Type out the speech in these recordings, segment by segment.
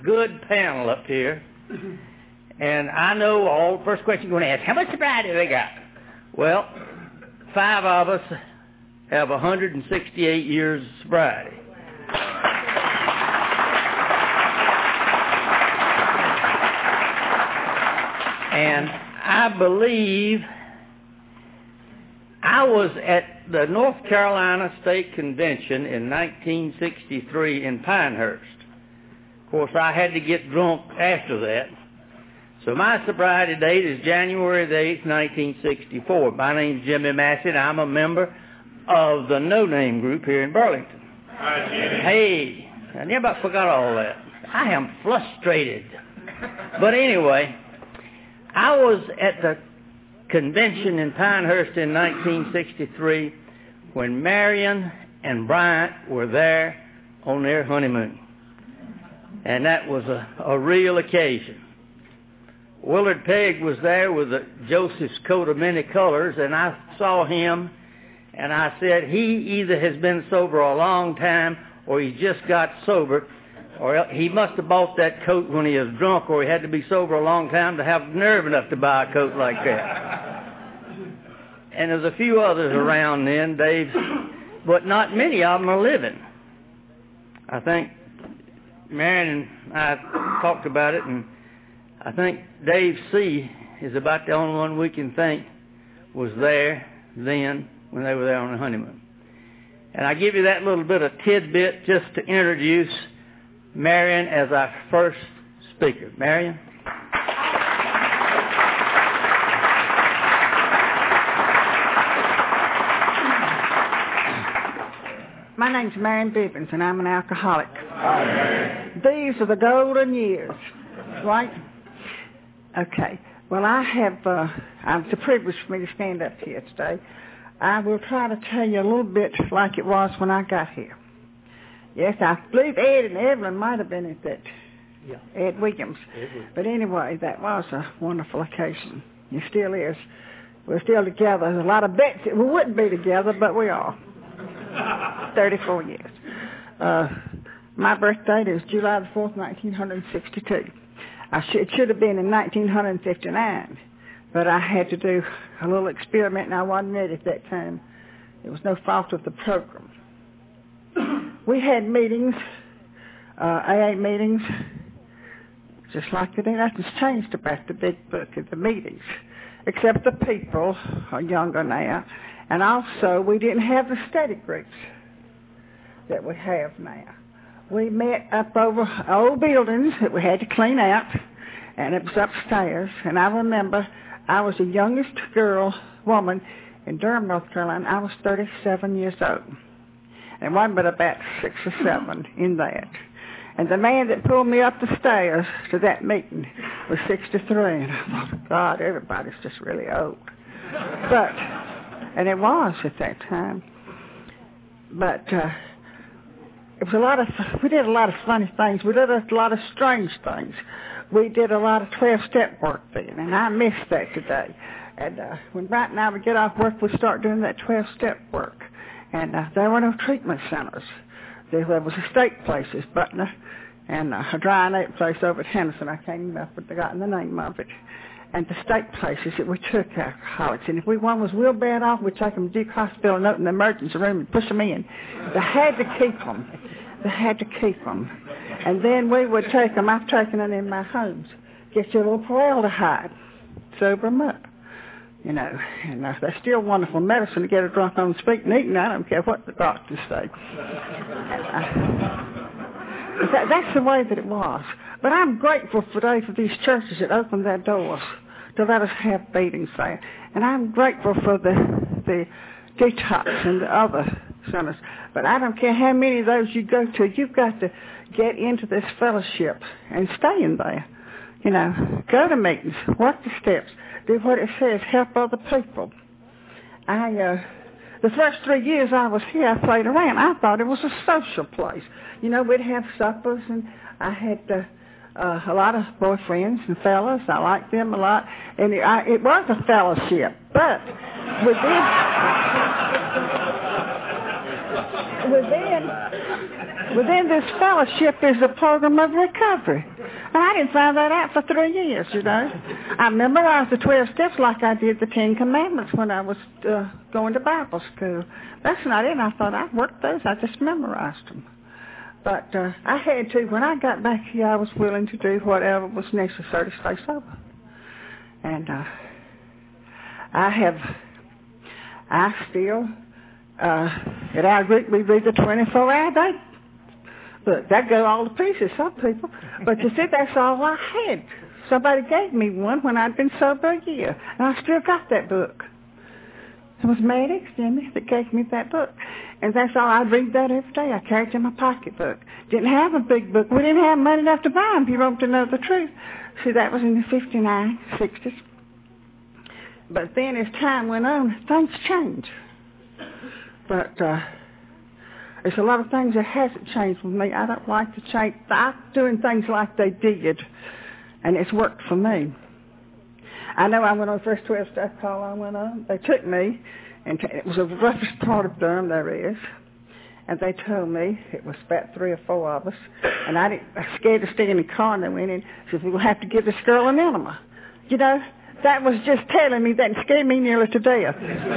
Good panel up here. And I know all the first question you're going to ask, how much sobriety do they got? Well, 5 of us have 168 years of sobriety. And I believe I was at the North Carolina State Convention in 1963 in Pinehurst. Of course, I had to get drunk after that. So my sobriety date is January the 8th, 1964. My name's Jimmy Massey, and I'm a member of the No Name group here in Burlington. Hi, Jimmy. Hey, I never forgot all that. I am frustrated. But anyway, I was at the convention in Pinehurst in 1963 when Marion and Bryant were there on their honeymoon. And that was a real occasion. Willard Pegg was there with a Joseph's coat of many colors, and I saw him, and I said, he either has been sober a long time, or he just got sober, or he must have bought that coat when he was drunk, or he had to be sober a long time to have nerve enough to buy a coat like that. And there's a few others around then, Dave, but not many of them are living. I think Marion and I talked about it, and I think Dave C. is about the only one we can think was there then when they were there on the honeymoon. And I give you that little bit of tidbit just to introduce Marion as our first speaker. Marion? My name's Marion Bibbins, and I'm an alcoholic. These are the golden years, right? Okay. Well, it's a privilege for me to stand up here today. I will try to tell you a little bit like it was when I got here. Yes, I believe Ed and Evelyn might have been at that. Yeah. Ed Williams. But anyway, that was a wonderful occasion. It still is. We're still together. There's a lot of bets that we wouldn't be together, but we are. 34 years. My birthday is July the 4th, 1962. It should have been in 1959, but I had to do a little experiment, and I wasn't ready at that time. It was no fault of the program. We had meetings, AA meetings, just like today. Nothing's changed about the big book of the meetings, except the people are younger now. And also, we didn't have the study groups that we have now. We met up over old buildings that we had to clean out, and it was upstairs. And I remember I was the youngest woman in Durham, North Carolina. I was 37 years old. And one but about 6 or 7 in that. And the man that pulled me up the stairs to that meeting was 63. And I thought, God, everybody's just really old. And it was at that time. But it was we did a lot of funny things. We did a lot of strange things. We did a lot of 12-step work then, and I miss that today. And when Bryant and I would get off work, we'd start doing that 12-step work. And there were no treatment centers. There was estate places, Butner, and a dry and ape place over at Henderson. I can't even remember the name of it. And the state places that we took alcoholics. And if one was real bad off, we'd take them to Duke Hospital and open the emergency room and push them in. They had to keep them. They had to keep them. And then we would take them. I've taken them in my homes. Get you a little formaldehyde. Sober them up. You know, and that's still wonderful medicine to get her drunk on his feet and eating. I don't care what the doctors say. That's the way that it was. But I'm grateful today for these churches that opened their doors to let us have meetings there. And I'm grateful for the detox and the other centers. But I don't care how many of those you go to, you've got to get into this fellowship and stay in there. You know, go to meetings, work the steps, do what it says, help other people. The first 3 years I was here, I played around. I thought it was a social place. You know, we'd have suppers, and I had a lot of boyfriends and fellas. I liked them a lot. And it was a fellowship. But with this... within this fellowship is a program of recovery. And I didn't find that out for 3 years, you know. I memorized the 12 steps like I did the 10 Commandments when I was going to Bible school. That's not it. I thought I'd work those. I just memorized them. But I had to. When I got back here, I was willing to do whatever was necessary to stay sober. And I still, at our group, we read the 24-hour day. But that go all to pieces, some people. But you see, that's all I had. Somebody gave me one when I'd been sober a year, and I still got that book. It was Maddox, Jimmy, that gave me that book. And that's all. I'd read that every day. I carried it in my pocketbook. Didn't have a big book. We didn't have money enough to buy them if you want to know the truth. See, that was in the 59, 60s. But then as time went on, things changed. But there's a lot of things that hasn't changed with me. I don't like to change. I'm doing things like they did, and it's worked for me. I know I went on the first 12-step call I went on. They took me, and it was the roughest part of Durham there is. And they told me, it was about 3 or 4 of us, and I was scared to stay in the car, and they went in and said, we'll have to give this girl an enema. You know, that was just telling me that and scared me nearly to death.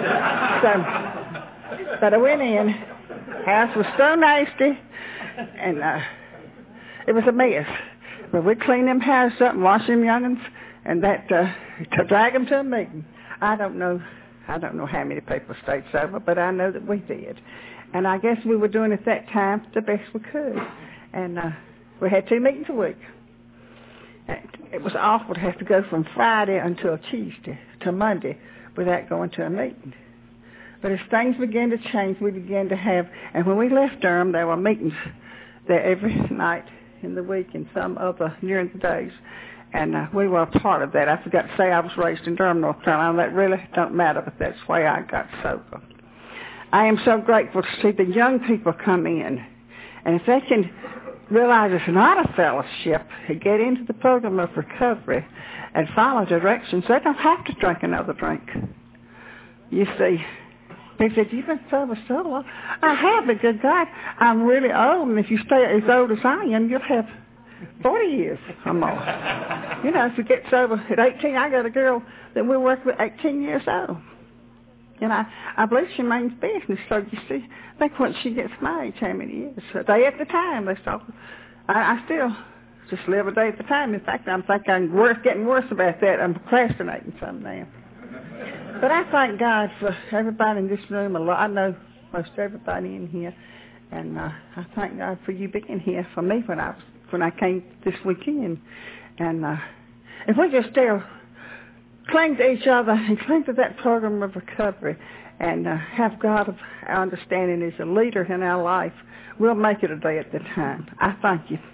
But I went in. House was so nasty, and it was a mess. But we cleaned them houses up and washed them young'uns, and that to drag them to a meeting. I don't know how many people stayed sober, but I know that we did. And I guess we were doing at that time the best we could. And we had 2 meetings a week. It was awful to have to go from Friday until Tuesday to Monday without going to a meeting. But as things began to change, we began to have, and when we left Durham, there were meetings there every night in the week and some other during the days. And we were a part of that. I forgot to say I was raised in Durham, North Carolina. That really don't matter, but that's the way I got sober. I am so grateful to see the young people come in. And if they can realize it's not a fellowship, and get into the program of recovery and follow directions, they don't have to drink another drink. You see, they said, you've been sober so long. I have, but good God, I'm really old, and if you stay as old as I am, you'll have 40 years or more. You know, if you get sober at 18, I got a girl that we work with 18 years old. And I believe she means business, so you see, I think once she gets my age, how many years? A day at a time, they start. I still just live a day at a time. In fact, I'm thinking I'm getting worse about that. I'm procrastinating some now. But I thank God for everybody in this room a lot. I know most everybody in here, and I thank God for you being here for me when I came this weekend. And if we just still cling to each other and cling to that program of recovery and have God of our understanding as a leader in our life, we'll make it a day at a time. I thank you.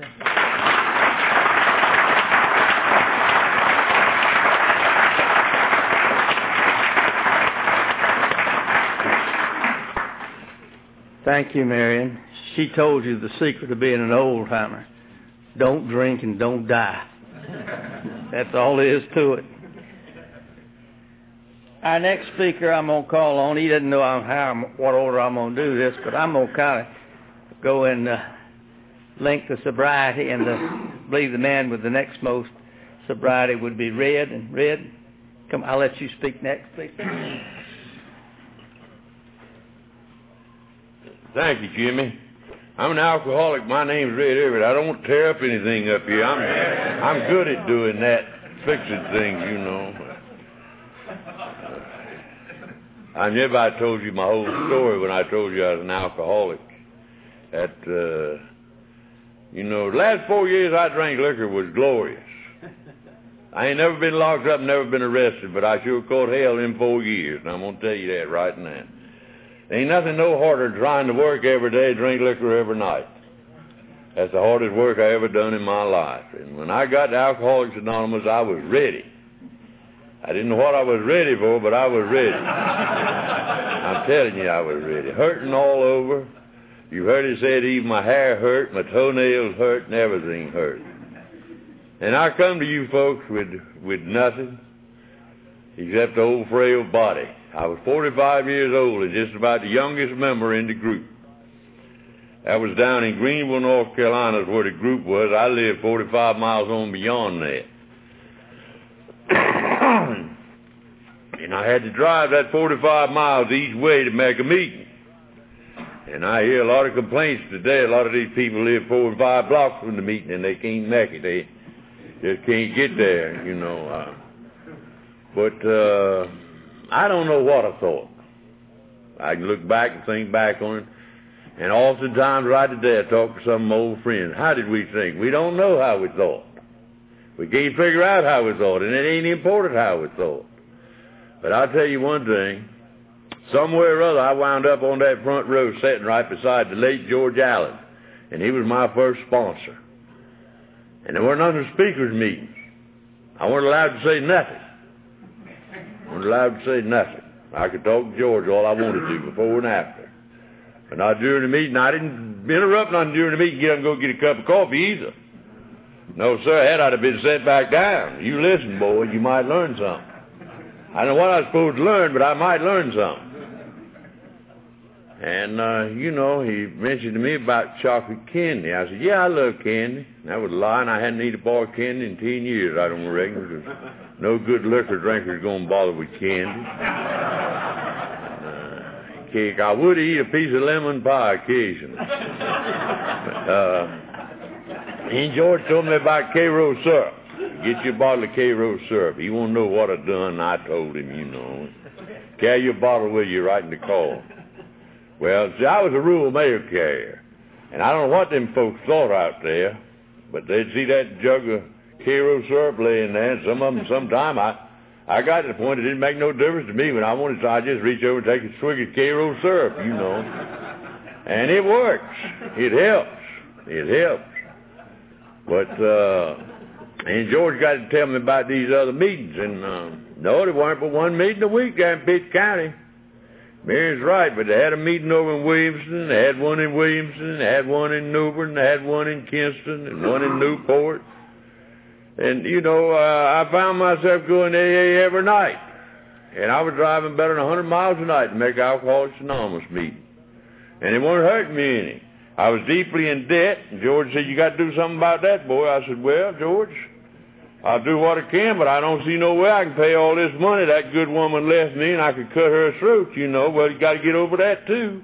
Thank you, Marion. She told you the secret of being an old-timer. Don't drink and don't die. That's all there is to it. Our next speaker I'm going to call on, he doesn't know what order I'm going to do this, but I'm going to kind of go in length of sobriety, and I believe the man with the next most sobriety would be Red. And Red, come, I'll let you speak next, please. Thank you, Jimmy. I'm an alcoholic. My name's Red Everett. I don't want to tear up anything up here. I'm good at doing that, fixing things, you know. I never I told you my whole story when I told you I was an alcoholic. The last 4 years I drank liquor was glorious. I ain't never been locked up, never been arrested, but I sure caught hell in 4 years, and I'm going to tell you that right now. Ain't nothing no harder than trying to work every day, drink liquor every night. That's the hardest work I ever done in my life. And when I got to Alcoholics Anonymous, I was ready. I didn't know what I was ready for, but I was ready. I'm telling you, I was ready. Hurting all over. You heard it said even my hair hurt, my toenails hurt, and everything hurt. And I come to you folks with nothing except the old frail body. I was 45 years old and just about the youngest member in the group. That was down in Greenville, North Carolina, is where the group was. I lived 45 miles on beyond that. And I had to drive that 45 miles each way to make a meeting. And I hear a lot of complaints today. A lot of these people live 4 and 5 blocks from the meeting, and they can't make it. They just can't get there, you know. But I don't know what I thought. I can look back and think back on it. And oftentimes right today I talk to some of my old friends. How did we think? We don't know how we thought. We can't figure out how we thought, and it ain't important how we thought. But I'll tell you one thing. Somewhere or other, I wound up on that front row sitting right beside the late George Allen, and he was my first sponsor. And there weren't none of the speakers' meetings. I wasn't allowed to say nothing. I wasn't allowed to say nothing. I could talk to George all I wanted to before and after. But not during the meeting. I didn't interrupt nothing during the meeting, get up and go get a cup of coffee either. No, sir, had I have been set back down. You listen, boy, you might learn something. I don't know what I was supposed to learn, but I might learn something. And, you know, he mentioned to me about chocolate candy. I said, yeah, I love candy. And that was a lie, and I hadn't eaten a bar of candy in 10 years, I don't reckon, because no good liquor drinker is going to bother with candy. Cake. I would eat a piece of lemon pie occasionally. And George told me about K-Rose syrup. Get you a bottle of K-Rose syrup. He won't know what I've done. I told him, you know. Carry your bottle with you right in the car. Well, see, I was a rural mail carrier. And I don't know what them folks thought out there, but they'd see that jug of K-Rose syrup laying there, and some of them, sometime, I got to the point it didn't make no difference to me. When I wanted to, I just reach over and take a swig of K-Rose syrup, you know. And it works. It helps. It helps. But, and George got to tell me about these other meetings. And, no, there weren't but one meeting a week down in Pitt County. Mary's right, but they had a meeting over in Williamston. They had one in Williamston. They had one in Newbern. They had one in Kinston and one in Newport. And, you know, I found myself going to AA every night. And I was driving better than 100 miles a night to make Alcoholics Anonymous meeting. And it wasn't hurting me any. I was deeply in debt. And George said, you got to do something about that, boy. I said, well, George, I'll do what I can, but I don't see no way I can pay all this money that good woman left me, and I could cut her throat, you know. Well, you got to get over that, too.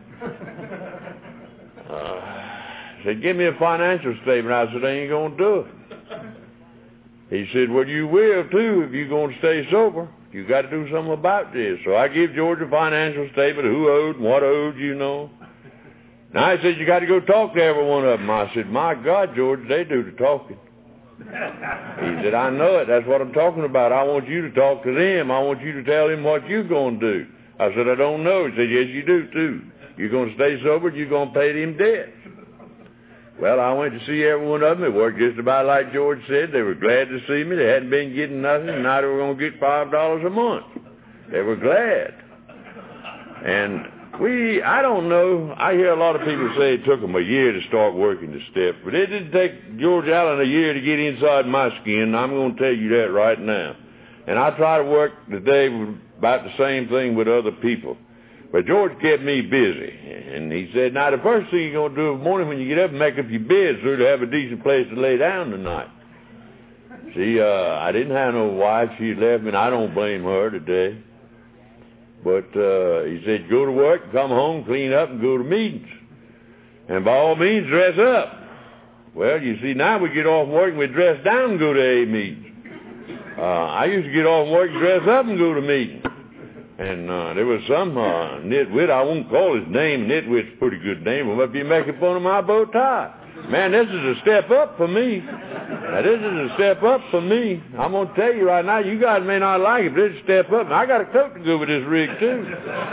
He said, give me a financial statement. I said, I ain't going to do it. He said, well, you will, too, if you're going to stay sober. You got to do something about this. So I give George a financial statement of who owed and what owed, you know. Now, he said, you got to go talk to every one of them. I said, my God, George, they do the talking. He said, I know it. That's what I'm talking about. I want you to talk to them. I want you to tell them what you're going to do. I said, I don't know. He said, yes, you do, too. You're going to stay sober and you're going to pay them debts. Well, I went to see every one of them. It worked just about like George said. They were glad to see me. They hadn't been getting nothing, and now they were going to get $5 a month. They were glad. And I don't know. I hear a lot of people say it took them a year to start working the steps, but it didn't take George Allen a year to get inside my skin, and I'm going to tell you that right now. And I try to work today about the same thing with other people. But George kept me busy, and he said, now the first thing you're going to do in the morning when you get up and make up your bed so to have a decent place to lay down tonight. See, I didn't have no wife. She left me, and I don't blame her today. But he said, go to work, come home, clean up, and go to meetings. And by all means, dress up. Well, you see, now we get off work and we dress down and go to AA meetings. I used to get off work and dress up and go to meetings. And there was some nitwit, I won't call his name, nitwit's a pretty good name, but if you making fun of my bow tie. Man, this is a step up for me. Now, this is a step up for me. I'm going to tell you right now, you guys may not like it, but it's a step up. And I got a coat to go with this rig, too.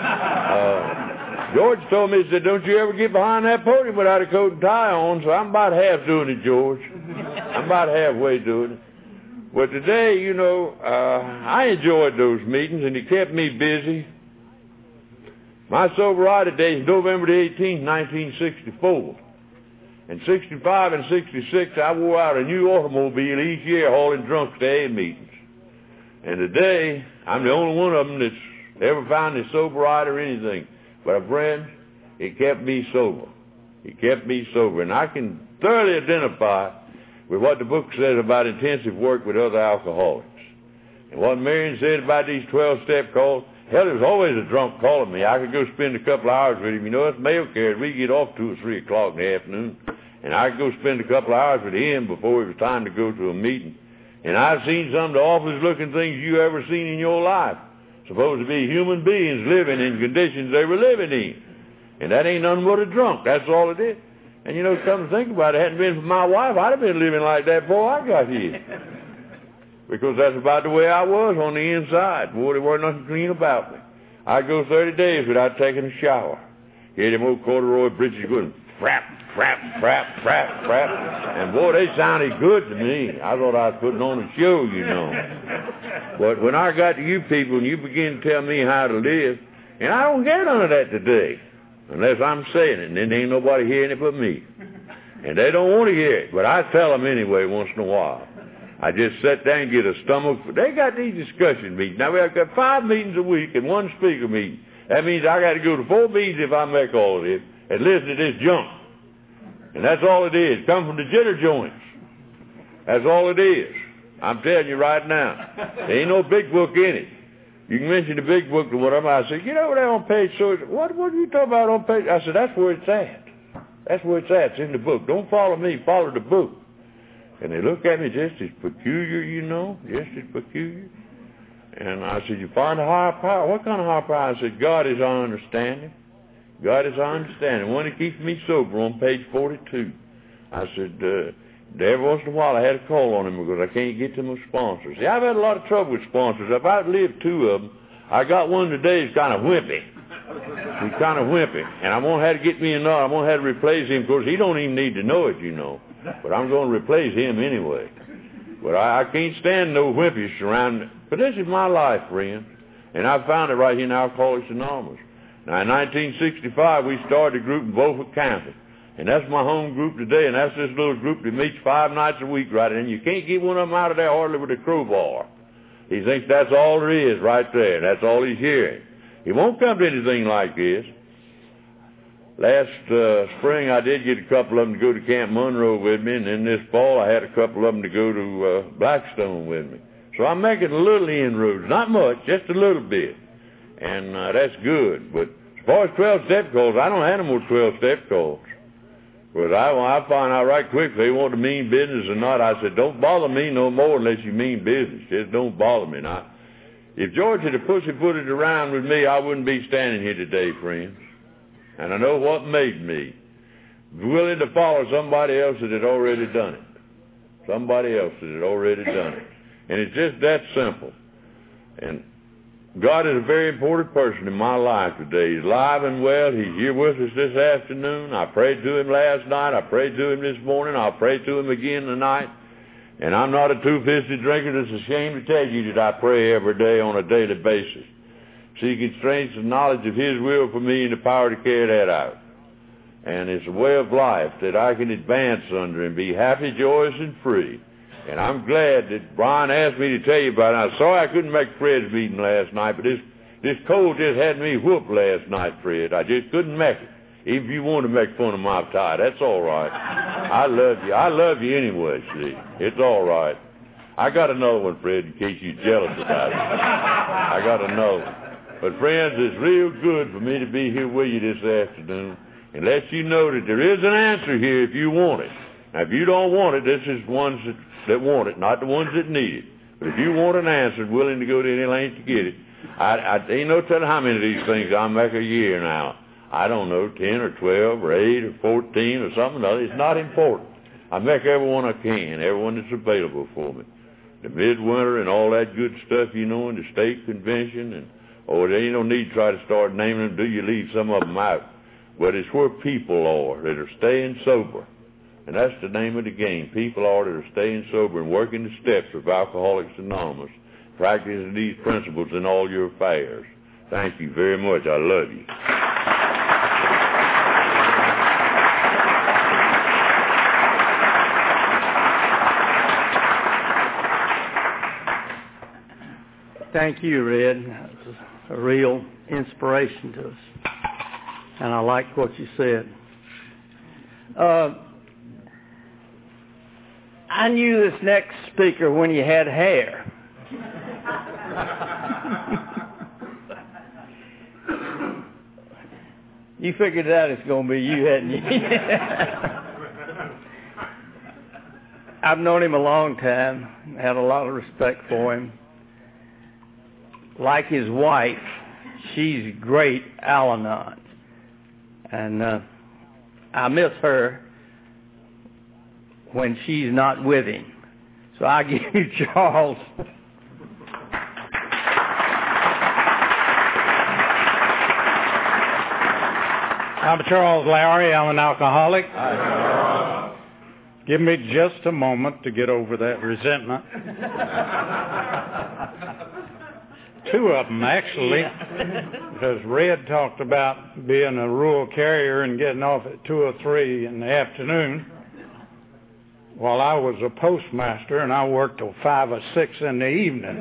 George told me, he said, don't you ever get behind that podium without a coat and tie on, so I'm about half doing it, George. I'm about halfway doing it. But today, you know, I enjoyed those meetings, and it kept me busy. My sobriety day is November the 18th, 1964. In 65 and 66, I wore out a new automobile each year hauling drunks to AA meetings. And today, I'm the only one of them that's ever found a sobriety or anything. But, friend, it kept me sober. He kept me sober. And I can thoroughly identify with what the book says about intensive work with other alcoholics. And what Marion said about these 12-step calls, hell, there was always a drunk calling me. I could go spend a couple hours with him. You know, it's mail carriers. We get off 2 or 3 o'clock in the afternoon. And I could go spend a couple hours with him before it was time to go to a meeting. And I've seen some of the awfulest looking things you ever seen in your life. Supposed to be human beings living in conditions they were living in. And that ain't nothing but a drunk. That's all it is. And you know, come to think about it, hadn't been for my wife, I'd have been living like that before I got here. Because that's about the way I was on the inside. Boy, there wasn't nothing clean about me. I'd go 30 days without taking a shower. Get them old corduroy breeches going, frap, frap, frap, frap, frap. And boy, they sounded good to me. I thought I was putting on a show, you know. But when I got to you people and you begin to tell me how to live, and I don't get none of that today, unless I'm saying it, and then ain't nobody hearing it but me. And they don't want to hear it, but I tell them anyway once in a while. I just sit there and get a stomach. They got these discussion meetings. Now, we've got 5 meetings a week and 1 speaker meeting. That means I got to go to 4 meetings if I make all of this and listen to this junk. And that's all it is. Come from the jitter joints. That's all it is. I'm telling you right now. There ain't no big book in it. You can mention the big book to whatever. I said, get over there on page so. What are you talking about on page? I said, that's where it's at. That's where it's at. It's in the book. Don't follow me. Follow the book. And they look at me just as peculiar, you know, just as peculiar. And I said, you find a higher power? What kind of higher power? I said, God is our understanding. God is our understanding. One that keeps me sober on page 42. I said, every once in a while I had to call on him because I can't get to my sponsors. See, I've had a lot of trouble with sponsors. If I've lived 2 of them, I got one today that's kind of wimpy. He's kind of wimpy. And I'm going to have to get me another. I'm going to have to replace him because he don't even need to know it, you know. But I'm going to replace him anyway. But I can't stand no wimpies around me. But this is my life, friends. And I found it right here in Alcoholics Anonymous. Now, in 1965, we started a group in Beaufort County. And that's my home group today. And that's this little group that meets 5 nights a week right in. You can't get one of them out of there hardly with a crowbar. He thinks that's all there is right there. That's all he's hearing. He won't come to anything like this. Last spring, I did get a couple of them to go to Camp Monroe with me, and then this fall, I had a couple of them to go to Blackstone with me. So I'm making a little inroads, not much, just a little bit, and that's good. But as far as 12-step calls, I don't have no more 12-step calls. But I find out right quick if they want to mean business or not. I said, don't bother me no more unless you mean business. Just don't bother me. Now, if George had pussyfooted around with me, I wouldn't be standing here today, friends. And I know what made me willing to follow somebody else that had already done it. Somebody else that had already done it. And it's just that simple. And God is a very important person in my life today. He's alive and well. He's here with us this afternoon. I prayed to him last night. I prayed to him this morning. I'll pray to him again tonight. And I'm not a two-fisted drinker that's ashamed to tell you that I pray every day on a daily basis, seeking strength and knowledge of his will for me and the power to carry that out. And it's a way of life that I can advance under and be happy, joyous, and free. And I'm glad that Brian asked me to tell you about it. I'm sorry I couldn't make Fred's meeting last night, but this cold just had me whooped last night, Fred. I just couldn't make it. Even if you want to make fun of my tie, that's all right. I love you. I love you anyway, see. It's all right. I got another one, Fred, in case you're jealous about it. I got another one. But friends, it's real good for me to be here with you this afternoon and let you know that there is an answer here if you want it. Now, if you don't want it, this is ones that want it, not the ones that need it. But if you want an answer and willing to go to any length to get it, I ain't no telling how many of these things I make a year now. I don't know, 10 or 12 or 8 or 14 or something other. It's not important. I make every one I can, every one that's available for me. The midwinter and all that good stuff, you know, and the state convention and there ain't no need to try to start naming them. Do you leave some of them out? But it's where people are that are staying sober. And that's the name of the game. People are that are staying sober and working the steps of Alcoholics Anonymous, practicing these principles in all your affairs. Thank you very much. I love you. Thank you, Red. That was a real inspiration to us. And I liked what you said. I knew this next speaker when he had hair. You figured out it's going to be you, hadn't you? I've known him a long time, had a lot of respect for him. Like his wife, she's great Al-Anon. And I miss her when she's not with him. So I give you Charles. I'm Charles Lowry. I'm an alcoholic. Give me just a moment to get over that resentment. Two of them, actually, because Red talked about being a rural carrier and getting off at 2 or 3 in the afternoon, while I was a postmaster and I worked till 5 or 6 in the evening.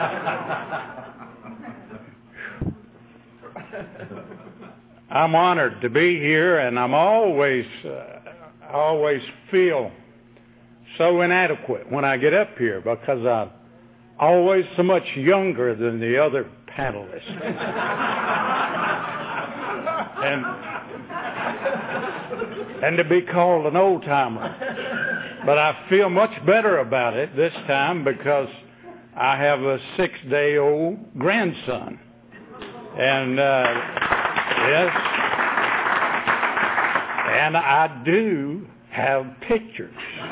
I'm honored to be here, and I'm always feel so inadequate when I get up here because I'm always so much younger than the other panelists. and to be called an old-timer. But I feel much better about it this time because I have a 6-day-old grandson. And yes, and I do have pictures.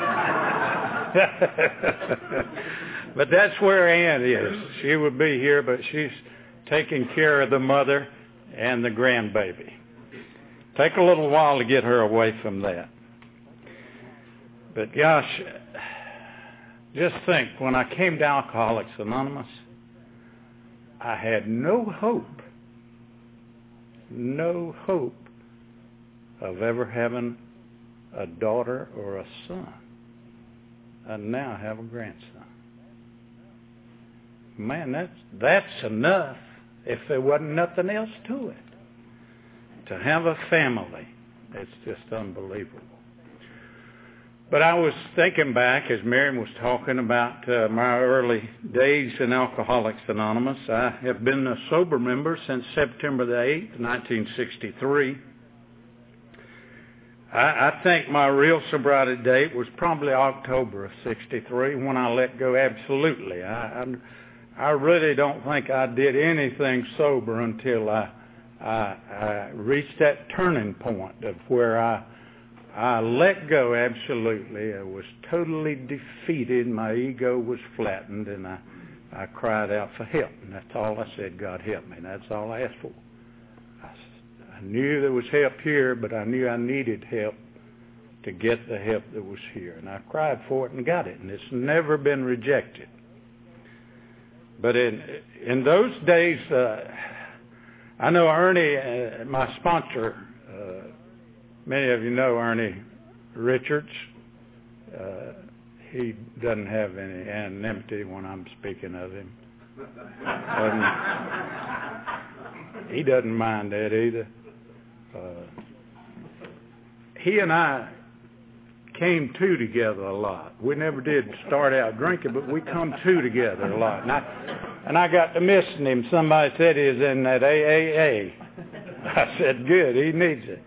But that's where Ann is. She would be here, but she's taking care of the mother and the grandbaby. Take a little while to get her away from that. But gosh, just think, when I came to Alcoholics Anonymous, I had no hope of ever having a daughter or a son. I now have a grandson. Man, that's enough if there wasn't nothing else to it. To have a family, it's just unbelievable. But I was thinking back as Miriam was talking about my early days in Alcoholics Anonymous. I have been a sober member since September the 8th, 1963. I think my real sobriety date was probably October of 63 when I let go absolutely. I really don't think I did anything sober until I reached that turning point of where I let go absolutely. I was totally defeated. My ego was flattened, and I cried out for help. And that's all I said, God help me. And that's all I asked for. I knew there was help here, but I knew I needed help to get the help that was here. And I cried for it and got it, and it's never been rejected. But in those days, I know Ernie, my sponsor, many of you know Ernie Richards. He doesn't have any anonymity when I'm speaking of him. He doesn't mind that either. He and I came to together a lot. We never did start out drinking, but we come to together a lot. And I got to missing him. Somebody said he was in that AAA. I said, good, he needs it.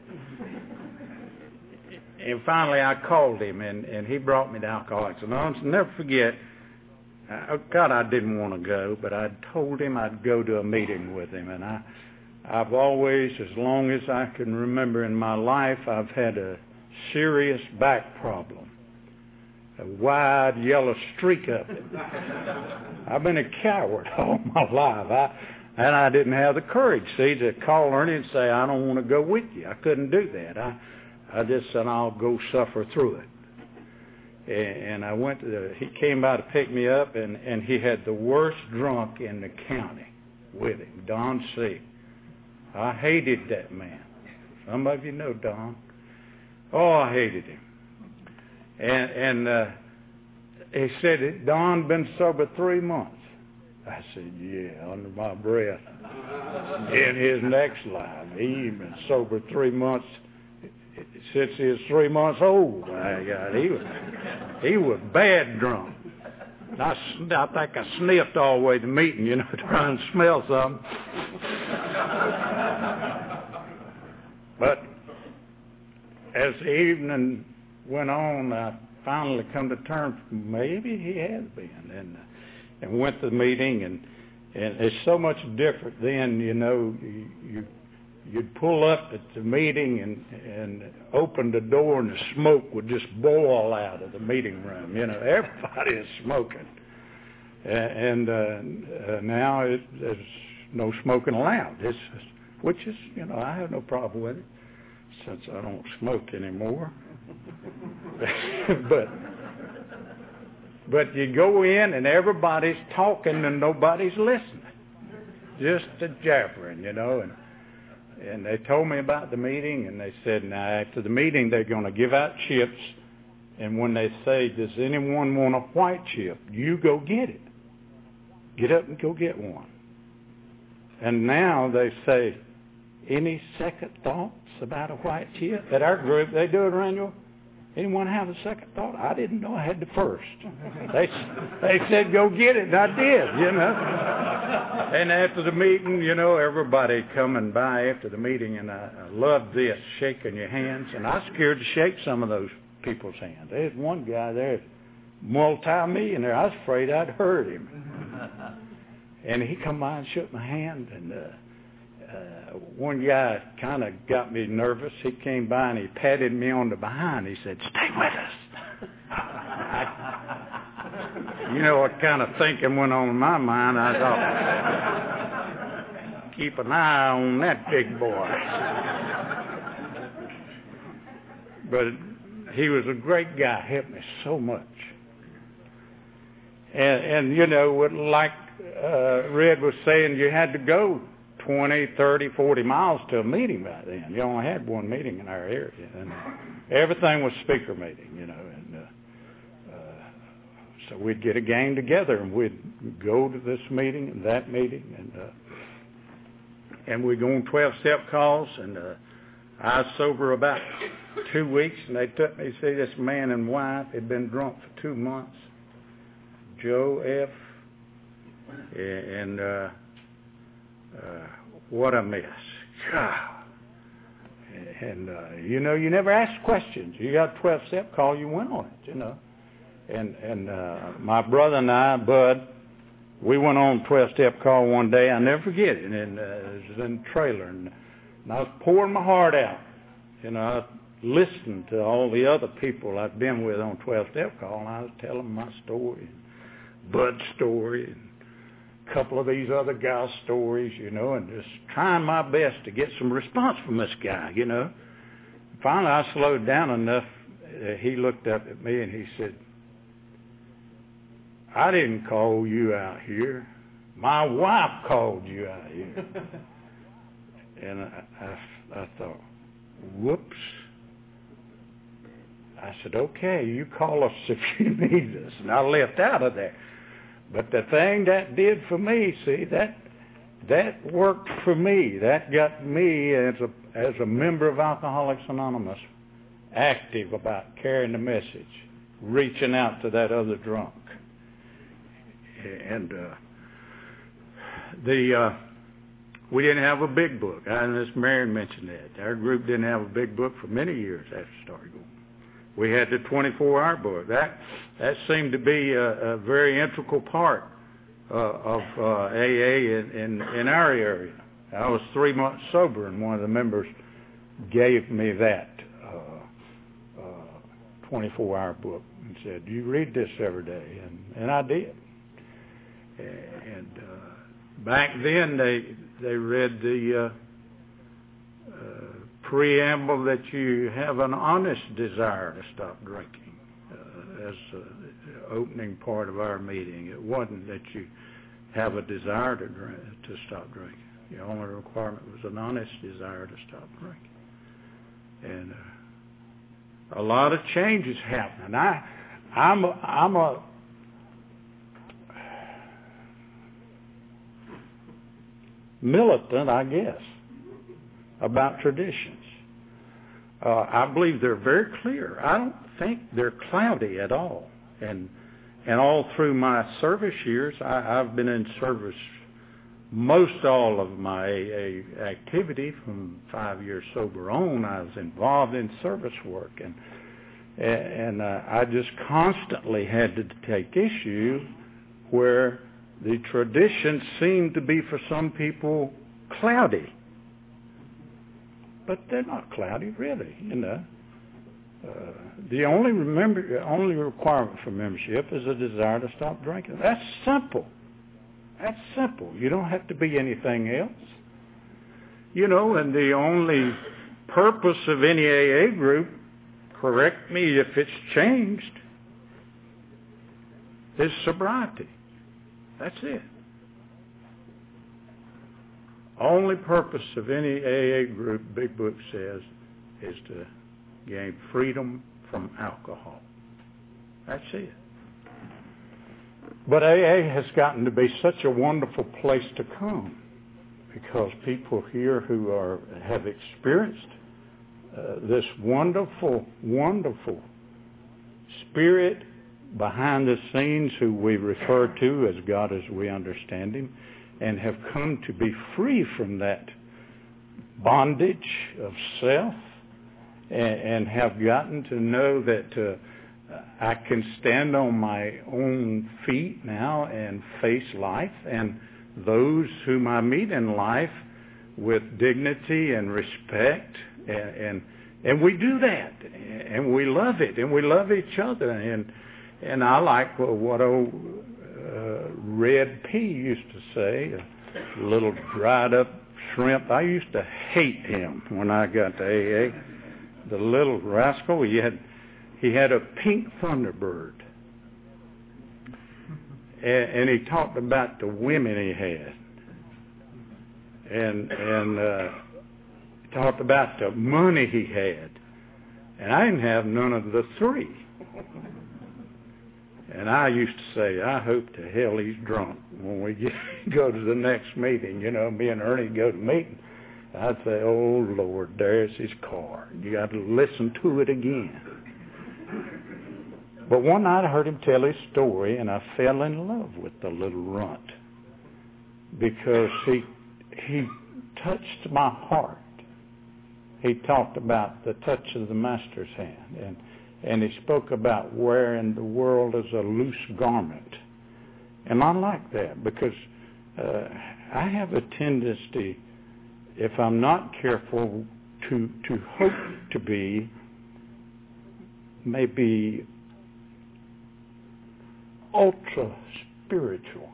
And finally I called him, and he brought me to Alcoholics Anonymous. I'll never forget, God, I didn't want to go, but I told him I'd go to a meeting with him. And I've always, as long as I can remember in my life, I've had a serious back problem, a wide yellow streak up it. I've been a coward all my life. And I didn't have the courage, to call Ernie and say, I don't want to go with you. I couldn't do that. I just said, I'll go suffer through it. And I went he came by to pick me up, and he had the worst drunk in the county with him, Don C. I hated that man. Some of you know Don. Oh, I hated him. And he said, Don been sober 3 months. I said, yeah, under my breath. In his next life, he been sober 3 months. since he was 3 months old. My God, he was bad drunk. I think I sniffed all the way to the meeting, trying to smell something. But as the evening went on, I finally come to terms, maybe he has been, and went to the meeting, and it's so much different then, you'd pull up at the meeting and open the door, and the smoke would just boil out of the meeting room. Everybody is smoking, and now there's no smoking allowed. Which is, I have no problem with it since I don't smoke anymore. But you go in and everybody's talking and nobody's listening, just a jabbering, And they told me about the meeting, and they said, now after the meeting they're going to give out chips, and when they say, does anyone want a white chip, you go get it. Get up and go get one. And now they say, any second thoughts about a white chip? At our group, they do it around you. Anyone have a second thought? I didn't know I had the first. They said, go get it, and I did, And after the meeting, everybody coming by after the meeting, and I love this, shaking your hands. And I was scared to shake some of those people's hands. There's one guy there, multi-millionaire. I was afraid I'd hurt him. And he come by and shook my hand, and one guy kind of got me nervous. He came by and he patted me on the behind. He said, stay with us. What kind of thinking went on in my mind. I thought, keep an eye on that big boy. But he was a great guy, helped me so much. And like Red was saying, you had to go 20, 30, 40 miles to a meeting back then. You only had one meeting in our area, and everything was speaker meeting, and so we'd get a gang together, and we'd go to this meeting and that meeting, and we'd go on 12-step calls, and I was sober about 2 weeks, and they took me to see this man and wife had been drunk for 2 months, Joe F., and what a mess. God. And, you never ask questions. You got a 12-step call, you went on it, And my brother and I, Bud, we went on a 12-step call one day. I'll never forget it. And it was in the trailer. And I was pouring my heart out. I listened to all the other people I'd been with on 12-step call, and I was telling them my story, and Bud's story, and a couple of these other guys' stories, and just trying my best to get some response from this guy, Finally, I slowed down enough. He looked up at me and he said, I didn't call you out here. My wife called you out here. And I thought, whoops. I said, okay, you call us if you need us. And I left out of there. But the thing that did for me, see, that worked for me. That got me as a member of Alcoholics Anonymous active about carrying the message, reaching out to that other drunk. And we didn't have a big book. Miss Marion mentioned that. Our group didn't have a big book for many years after it started going. We had the 24-hour book. That seemed to be a very integral part of AA in our area. I was 3 months sober, and one of the members gave me that 24-hour book and said, "You read this every day," and I did. And back then they read the preamble that you have an honest desire to stop drinking as the opening part of our meeting. It wasn't that you have a desire to stop drinking. The only requirement was an honest desire to stop drinking. And a lot of changes happening. I'm a militant, I guess, about traditions. I believe they're very clear. I don't think they're cloudy at all. And all through my service years, I've been in service most all of my AA activity. From 5 years sober on, I was involved in service work, and I just constantly had to take issue where the traditions seem to be for some people cloudy. But they're not cloudy, really, you know. The only requirement for membership is a desire to stop drinking. That's simple. That's simple. You don't have to be anything else. You know, and the only purpose of any AA group, correct me if it's changed, is sobriety. That's it. Only purpose of any AA group, Big Book says, is to gain freedom from alcohol. That's it. But AA has gotten to be such a wonderful place to come because people here who have experienced this wonderful, wonderful spirit behind the scenes who we refer to as God as we understand Him, and have come to be free from that bondage of self, and have gotten to know that I can stand on my own feet now and face life and those whom I meet in life with dignity and respect, and we do that, and we love it, and we love each other, and I like what old Red P used to say, a little dried up shrimp. I used to hate him when I got to AA. The little rascal, he had a pink Thunderbird, and he talked about the women he had, and he talked about the money he had, and I didn't have none of the three. And I used to say, I hope to hell he's drunk when we go to the next meeting. You know, me and Ernie go to meeting. I'd say, oh, Lord, there's his car. You got to listen to it again. But one night I heard him tell his story, and I fell in love with the little runt because he touched my heart. He talked about the touch of the Master's hand, and he spoke about wearing the world as a loose garment. And I like that because I have a tendency, if I'm not careful, to hope to be maybe ultra spiritual.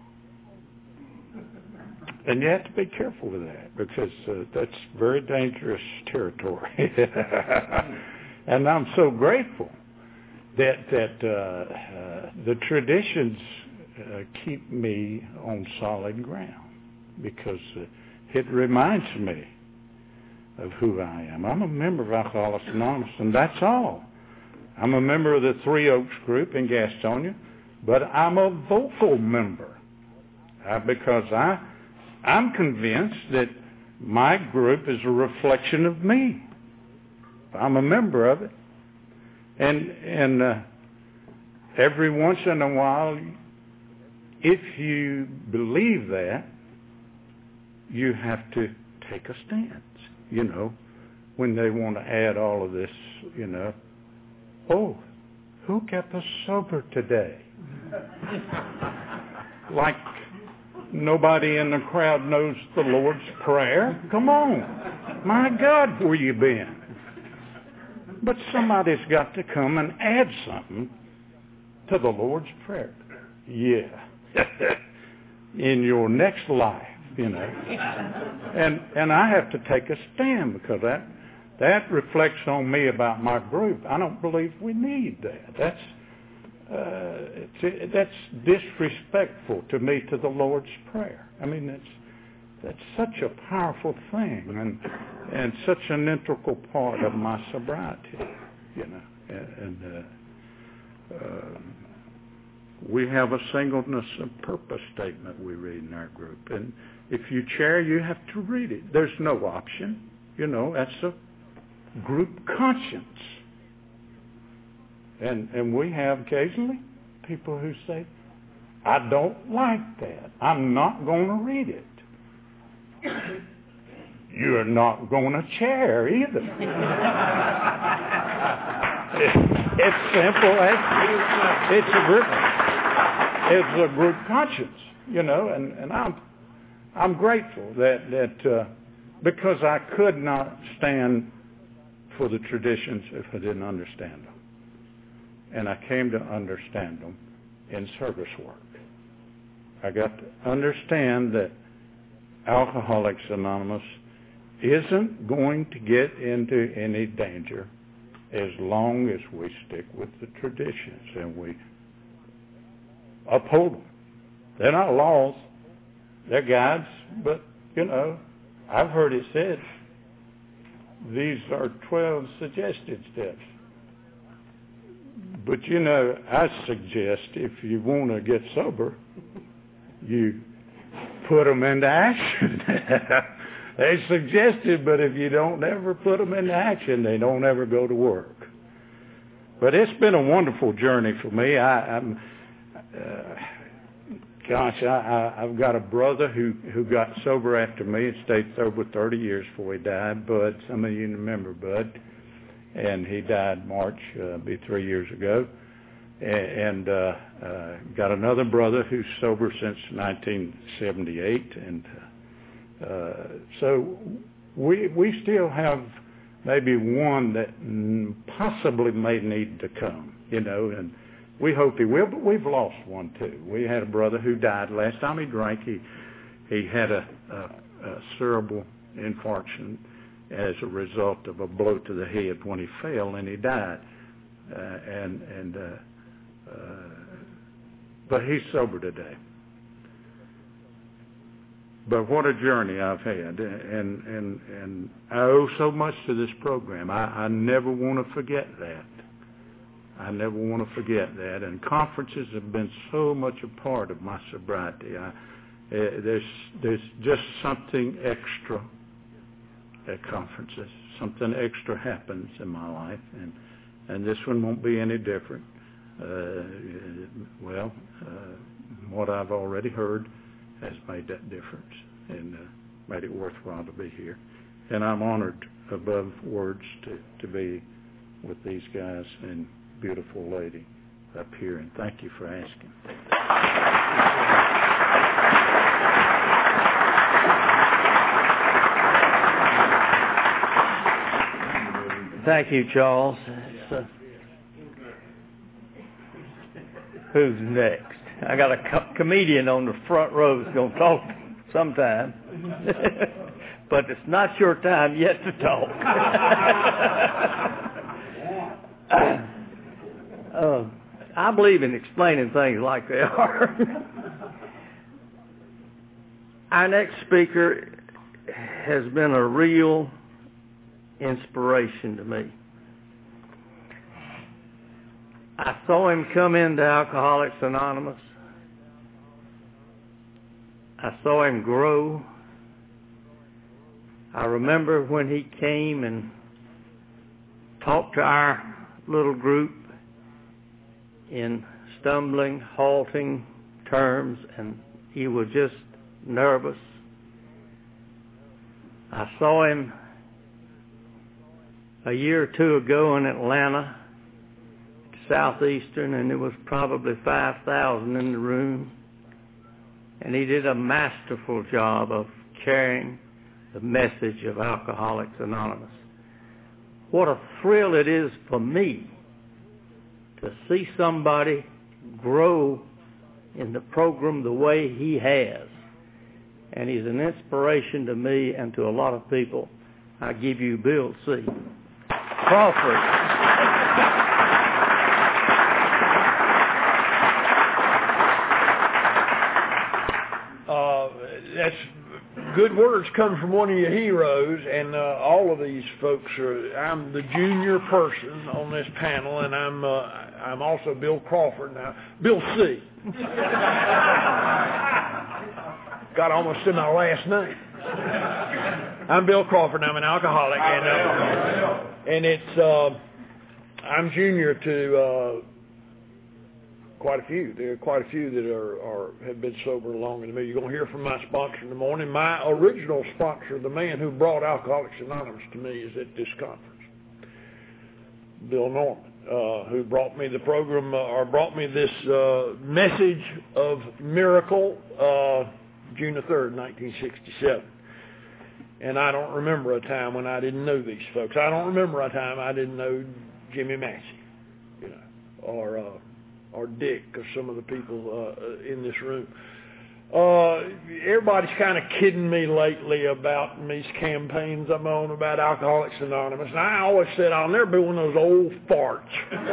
And you have to be careful with that because that's very dangerous territory. And I'm so grateful that the traditions keep me on solid ground because it reminds me of who I am. I'm a member of Alcoholics Anonymous, and that's all. I'm a member of the Three Oaks group in Gastonia, but I'm a vocal member because I'm convinced that my group is a reflection of me. I'm a member of it. And every once in a while, if you believe that, you have to take a stance, you know, when they want to add all of this, you know. Oh, who kept us sober today? Like nobody in the crowd knows the Lord's Prayer? Come on. My God, where you been? But somebody's got to come and add something to the Lord's Prayer. Yeah. In your next life, you know. And I have to take a stand because that reflects on me about my group. I don't believe we need that. That's disrespectful to me to the Lord's Prayer. I mean, that's such a powerful thing and such an integral part of my sobriety, you know. And we have a singleness of purpose statement we read in our group. And if you chair, you have to read it. There's no option. You know, that's a group conscience. And we have occasionally people who say, I don't like that. I'm not going to read it. You're not going to chair either. It's simple. It's a group conscience, you know, and I'm grateful that because I could not stand for the traditions if I didn't understand them. And I came to understand them in service work. I got to understand that Alcoholics Anonymous isn't going to get into any danger as long as we stick with the traditions and we uphold them. They're not laws, they're guides, but, you know, I've heard it said, these are 12 suggested steps. But, you know, I suggest if you want to get sober, you put them into action. They suggested, but if you don't ever put them into action, they don't ever go to work. But it's been a wonderful journey for me. I've got a brother who got sober after me and stayed sober 30 years before he died. Bud, some of you remember Bud. And he died March, be 3 years ago. And got another brother who's sober since 1978. And so we still have maybe one that possibly may need to come, you know, and we hope he will, but we've lost one too. We had a brother who died last time he drank. He had a cerebral infarction as a result of a blow to the head when he fell, and he died. But he's sober today. But what a journey I've had, and I owe so much to this program. I never want to forget that. I never want to forget that. And conferences have been so much a part of my sobriety. There's just something extra at conferences. Something extra happens in my life, and this one won't be any different. What I've already heard has made that difference and made it worthwhile to be here. And I'm honored above words to be with these guys and beautiful lady up here. And thank you for asking. Thank you, Charles. Who's next? I got a comedian on the front row who's going to talk sometime. But it's not your time yet to talk. I believe in explaining things like they are. Our next speaker has been a real inspiration to me. I saw him come into Alcoholics Anonymous. I saw him grow. I remember when he came and talked to our little group in stumbling, halting terms, and he was just nervous. I saw him a year or two ago in Atlanta, Southeastern, and there was probably 5,000 in the room. And he did a masterful job of carrying the message of Alcoholics Anonymous. What a thrill it is for me to see somebody grow in the program the way he has. And he's an inspiration to me and to a lot of people. I give you Bill C. Crawford. That's good words coming from one of your heroes, and all of these folks are. I'm the junior person on this panel, and I'm also Bill Crawford now. Bill C. Got almost to my last name. I'm Bill Crawford, and I'm an alcoholic, and And it's I'm junior to quite a few. There are quite a few that have been sober longer than me. You're going to hear from my sponsor in the morning. My original sponsor, the man who brought Alcoholics Anonymous to me, is at this conference. Bill Norman, who brought me the program, or brought me this message of miracle, June the 3rd, 1967. And I don't remember a time when I didn't know these folks. I don't remember a time I didn't know Jimmy Massey, or Dick, or some of the people in this room. Everybody's kind of kidding me lately about these campaigns I'm on about Alcoholics Anonymous. And I always said I'll never be one of those old farts.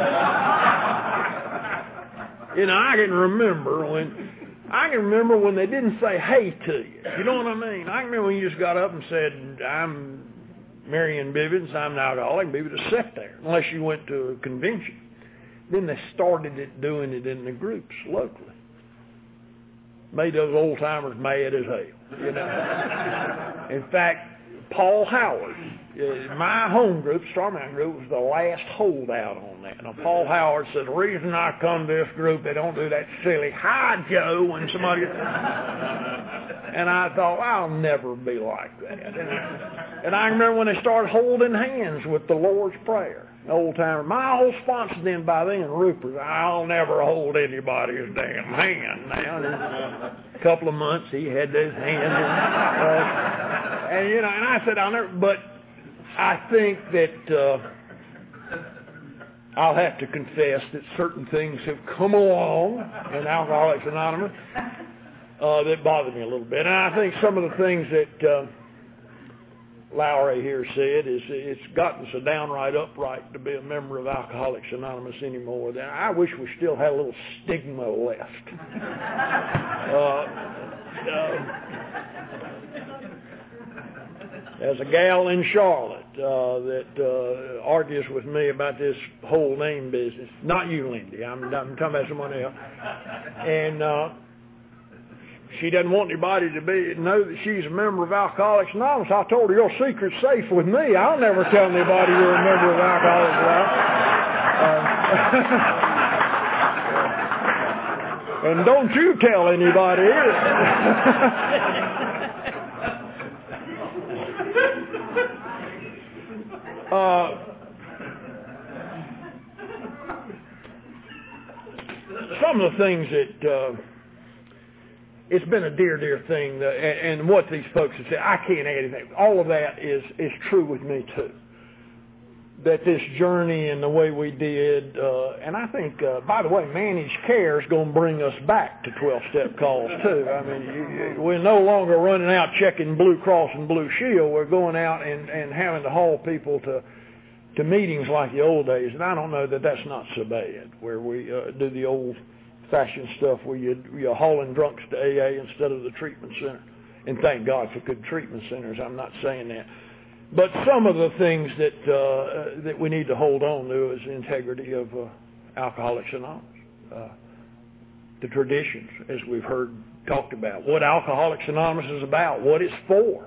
I can remember when they didn't say hey to you. You know what I mean? I can remember when you just got up and said, I'm Marion Bivens, I'm an alcoholic, and people just sat there, unless you went to a convention. Then they started doing it in the groups locally. Made those old-timers mad as hell, In fact, Paul Howard, my home group, Starman Group, was the last holdout on that. Now, Paul Howard said, the reason I come to this group, they don't do that silly, hi, Joe, when somebody... And I thought, I'll never be like that. And I remember when they started holding hands with the Lord's Prayer. Old timer. My old sponsor then by then, Rupert, I'll never hold anybody's damn hand now. And a couple of months he had his hand. And I said, I'll never, but I think that I'll have to confess that certain things have come along in Alcoholics Anonymous that bother me a little bit. And I think some of the things that Lowry here said is it's gotten so downright upright to be a member of Alcoholics Anonymous anymore. I wish we still had a little stigma left. There's a gal in Charlotte that argues with me about this whole name business. Not you, Lindy. I'm talking about someone else. And she doesn't want anybody to know that she's a member of Alcoholics Anonymous. I told her, your secret's safe with me. I'll never tell anybody you're a member of Alcoholics Anonymous. And don't you tell anybody either. Some of the things that... it's been a dear thing, and what these folks have said, I can't add anything. All of that is true with me too. That this journey and the way we did, and I think, by the way, managed care is going to bring us back to 12-step calls too. I mean, we're no longer running out checking Blue Cross and Blue Shield. We're going out and having to haul people to meetings like the old days, and I don't know that that's not so bad, where we do the old-fashioned stuff where you're hauling drunks to AA instead of the treatment center. And thank God for good treatment centers. I'm not saying that. But some of the things that we need to hold on to is the integrity of Alcoholics Anonymous. The traditions, as we've heard talked about. What Alcoholics Anonymous is about. What it's for.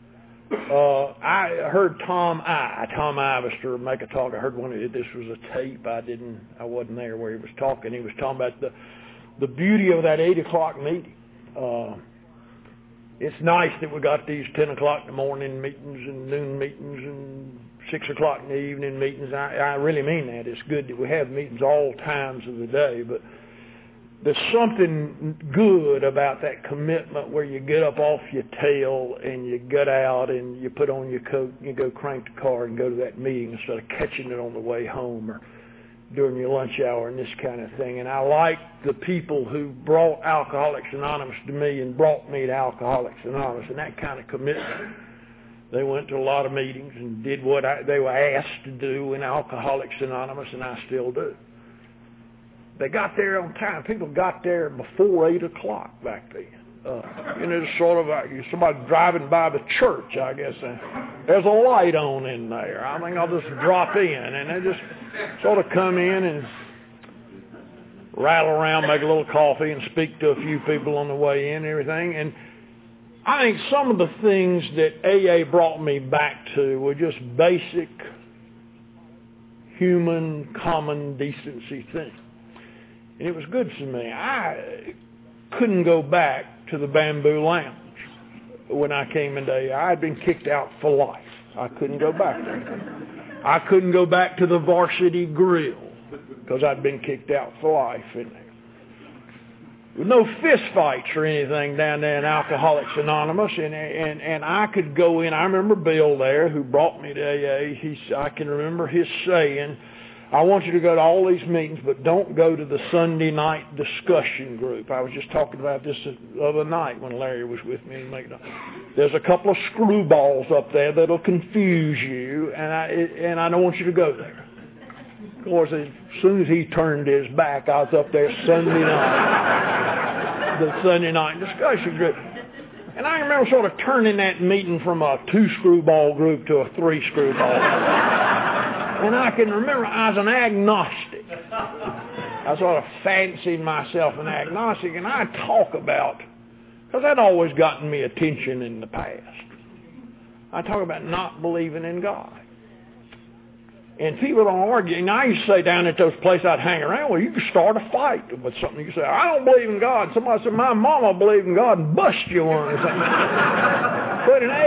I heard Tom Ivester make a talk. I heard this was a tape. I wasn't there where he was talking. He was talking about the beauty of that 8 o'clock meeting. It's nice that we got these 10 o'clock in the morning meetings and noon meetings and 6 o'clock in the evening meetings. I really mean that. It's good that we have meetings all times of the day, but there's something good about that commitment where you get up off your tail and you get out and you put on your coat and you go crank the car and go to that meeting instead of catching it on the way home or during your lunch hour and this kind of thing. And I like the people who brought Alcoholics Anonymous to me and brought me to Alcoholics Anonymous and that kind of commitment. They went to a lot of meetings and did what they were asked to do in Alcoholics Anonymous, and I still do. They got there on time. People got there before 8 o'clock back then. It's sort of like somebody driving by the church, I guess. There's a light on in there. I think I'll just drop in. And they just sort of come in and rattle around, make a little coffee, and speak to a few people on the way in and everything. And I think some of the things that AA brought me back to were just basic human, common decency thing. And it was good for me. I couldn't go back to the Bamboo Lounge when I came into AA. I had been kicked out for life. I couldn't go back there. I couldn't go back to the Varsity Grill because I'd been kicked out for life in there. With no fist fights or anything down there in Alcoholics Anonymous, and I could go in. I remember Bill there, who brought me to AA. I can remember his saying, I want you to go to all these meetings, but don't go to the Sunday night discussion group. I was just talking about this the other night when Larry was with me. There's a couple of screwballs up there that'll confuse you, and I don't want you to go there. Of course, as soon as he turned his back, I was up there Sunday night, the Sunday night discussion group. And I remember sort of turning that meeting from a 2-screwball group to a 3-screwball group. And I can remember I was an agnostic. I sort of fancied myself an agnostic, and I'd talk about, because that always gotten me attention in the past. I talk about not believing in God. And people don't argue. And I used to say down at those places I'd hang around, well, you can start a fight with something. You can say, I don't believe in God. Somebody said, my mama believed in God, and bust you one or something. But in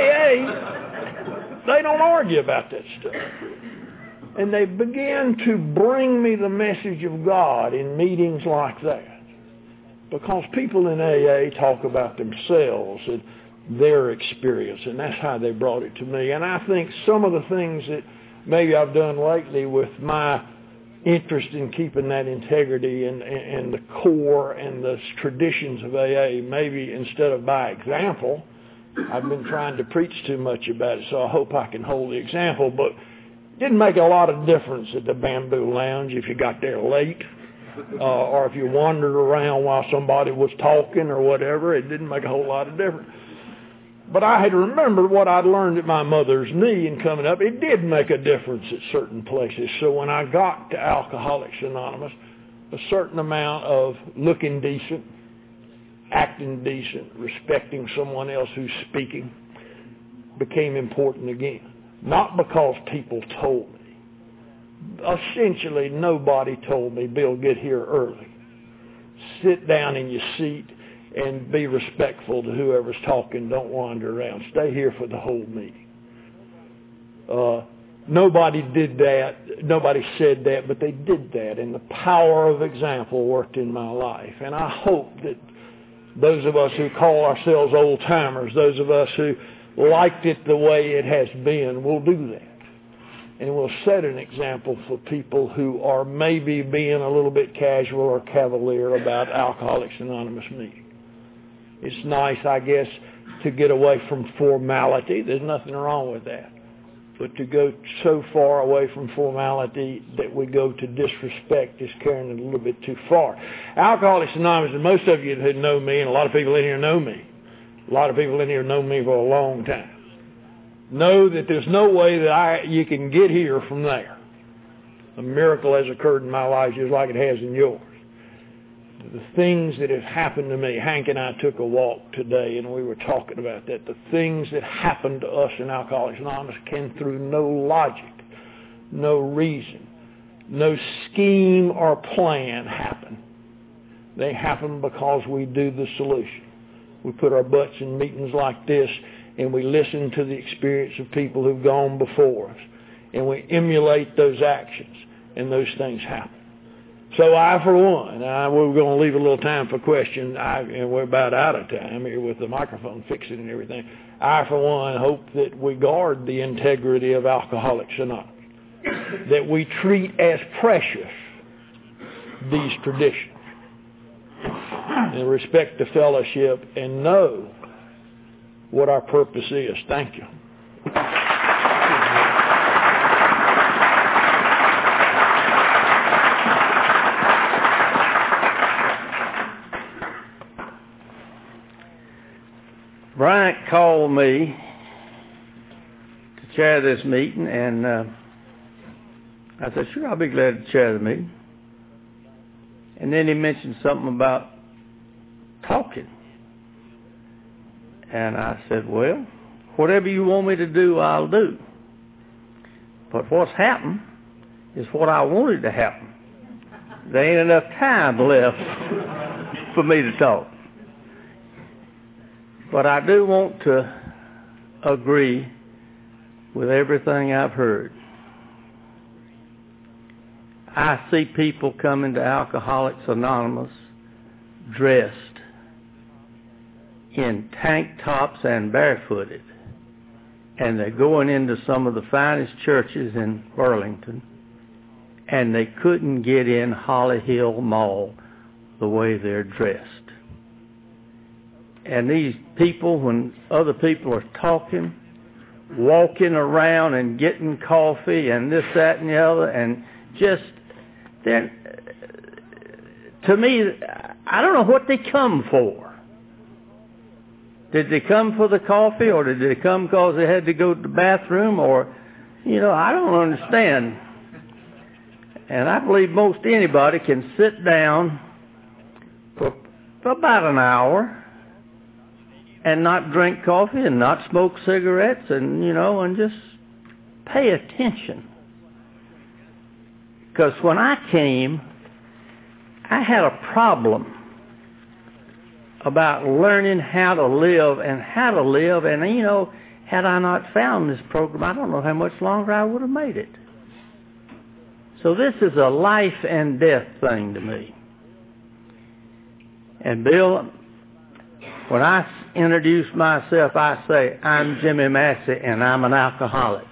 AA, they don't argue about that stuff. And they began to bring me the message of God in meetings like that. Because people in AA talk about themselves and their experience, and that's how they brought it to me. And I think some of the things that maybe I've done lately with my interest in keeping that integrity and the core and the traditions of AA, maybe instead of by example, I've been trying to preach too much about it, so I hope I can hold the example. But it didn't make a lot of difference at the Bamboo Lounge if you got there late or if you wandered around while somebody was talking or whatever. It didn't make a whole lot of difference. But I had remembered what I'd learned at my mother's knee and coming up. It did make a difference at certain places. So when I got to Alcoholics Anonymous, a certain amount of looking decent, acting decent, respecting someone else who's speaking became important again. Not because people told me. Essentially, nobody told me, Bill, get here early. Sit down in your seat and be respectful to whoever's talking. Don't wander around. Stay here for the whole meeting. Nobody did that. Nobody said that, but they did that. And the power of example worked in my life. And I hope that those of us who call ourselves old-timers, those of us who liked it the way it has been, will do that. And we'll set an example for people who are maybe being a little bit casual or cavalier about Alcoholics Anonymous meetings. It's nice, I guess, to get away from formality. There's nothing wrong with that. But to go so far away from formality that we go to disrespect is carrying it a little bit too far. Alcoholics Anonymous, and most of you who know me, and a lot of people in here know me, a lot of people in here know me for a long time, know that there's no way that you can get here from there. A miracle has occurred in my life just like it has in yours. The things that have happened to me, Hank and I took a walk today and we were talking about that. The things that happened to us in Alcoholics Anonymous came through no logic, no reason, no scheme or plan happen. They happen because we do the solution. We put our butts in meetings like this and we listen to the experience of people who've gone before us. And we emulate those actions and those things happen. So I, for one, we're going to leave a little time for questions, and we're about out of time here with the microphone fixing and everything. I, for one, hope that we guard the integrity of Alcoholics Anonymous, that we treat as precious these traditions, and respect the fellowship, and know what our purpose is. Thank you. Bryant called me to chair this meeting, and I said, sure, I'll be glad to chair the meeting. And then he mentioned something about talking. And I said, well, whatever you want me to do, I'll do. But what's happened is what I wanted to happen. There ain't enough time left for me to talk. But I do want to agree with everything I've heard. I see people coming to Alcoholics Anonymous dressed in tank tops and barefooted, and they're going into some of the finest churches in Burlington, and they couldn't get in Holly Hill Mall the way they're dressed. And these people, when other people are talking, walking around and getting coffee and this, that, and the other, and just, then, to me, I don't know what they come for. Did they come for the coffee, or did they come because they had to go to the bathroom, or, I don't understand. And I believe most anybody can sit down for about an hour and not drink coffee and not smoke cigarettes and, and just pay attention. Because when I came, I had a problem about learning how to live, and had I not found this program, I don't know how much longer I would have made it. So this is a life and death thing to me. And Bill, when I introduce myself, I say, I'm Jimmy Massey and I'm an alcoholic.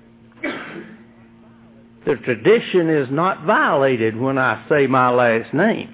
The tradition is not violated when I say my last name.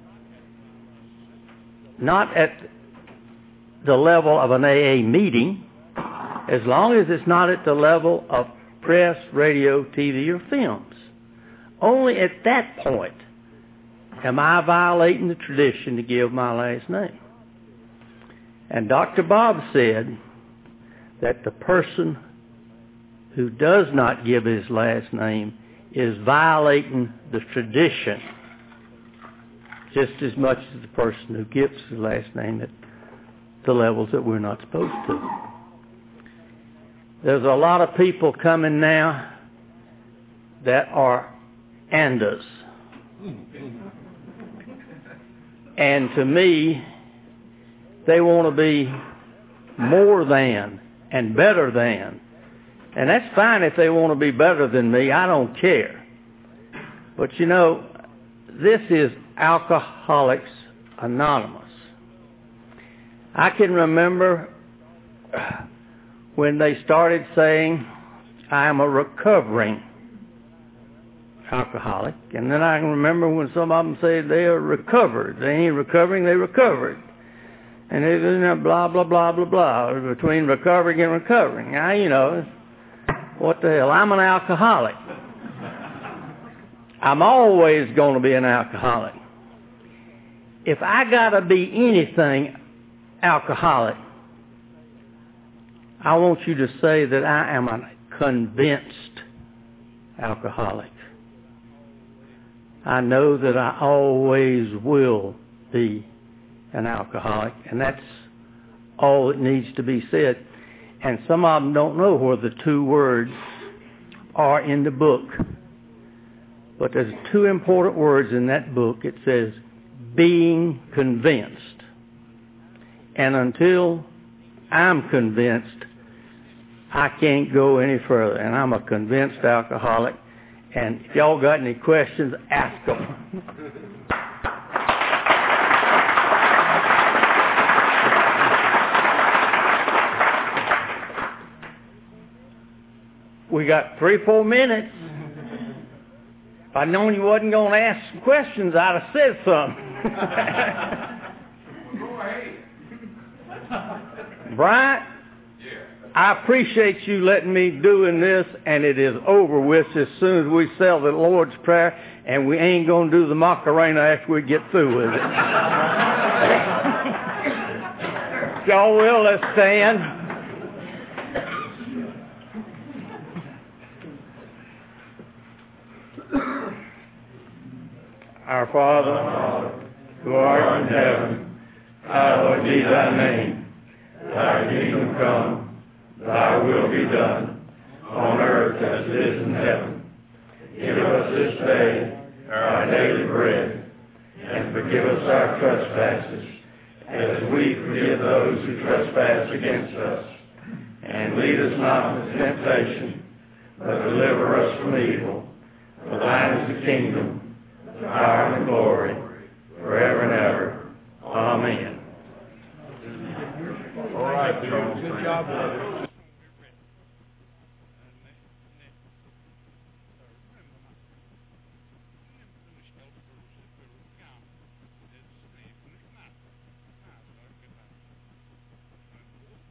Not at the level of an AA meeting, as long as it's not at the level of press, radio, TV, or films. Only at that point am I violating the tradition to give my last name. And Dr. Bob said that the person who does not give his last name is violating the tradition just as much as the person who gives his last name at the levels that we're not supposed to. There's a lot of people coming now that are andas. And to me, they want to be more than and better than. And that's fine if they want to be better than me. I don't care. But this is Alcoholics Anonymous. I can remember when they started saying, I am a recovering alcoholic. And then I can remember when some of them said they are recovered. They ain't recovering, they recovered. And they blah, blah, blah, blah, blah, between recovering and recovering. Now, what the hell? I'm an alcoholic. I'm always going to be an alcoholic. If I got to be anything alcoholic, I want you to say that I am a convinced alcoholic. I know that I always will be an alcoholic, and that's all that needs to be said. And some of them don't know where the two words are in the book. But there's two important words in that book. It says, being convinced. And until I'm convinced, I can't go any further. And I'm a convinced alcoholic. And if y'all got any questions, ask them. We got 3-4 minutes. If I'd known you wasn't going to ask some questions, I'd have said something. Go ahead. Bryant, I appreciate you letting me doing this, and it is over with as soon as we say the Lord's Prayer, and we ain't going to do the Macarena after we get through with it. Y'all will, let's stand. Our Father, who art in heaven, hallowed be thy name. Thy kingdom come, thy will be done, on earth as it is in heaven. Give us this day our daily bread, and forgive us our trespasses, as we forgive those who trespass against us. And lead us not into temptation, but deliver us from evil. For thine is the kingdom, the power, and the glory, forever and ever. Amen. All right, Charles. Good job, brother.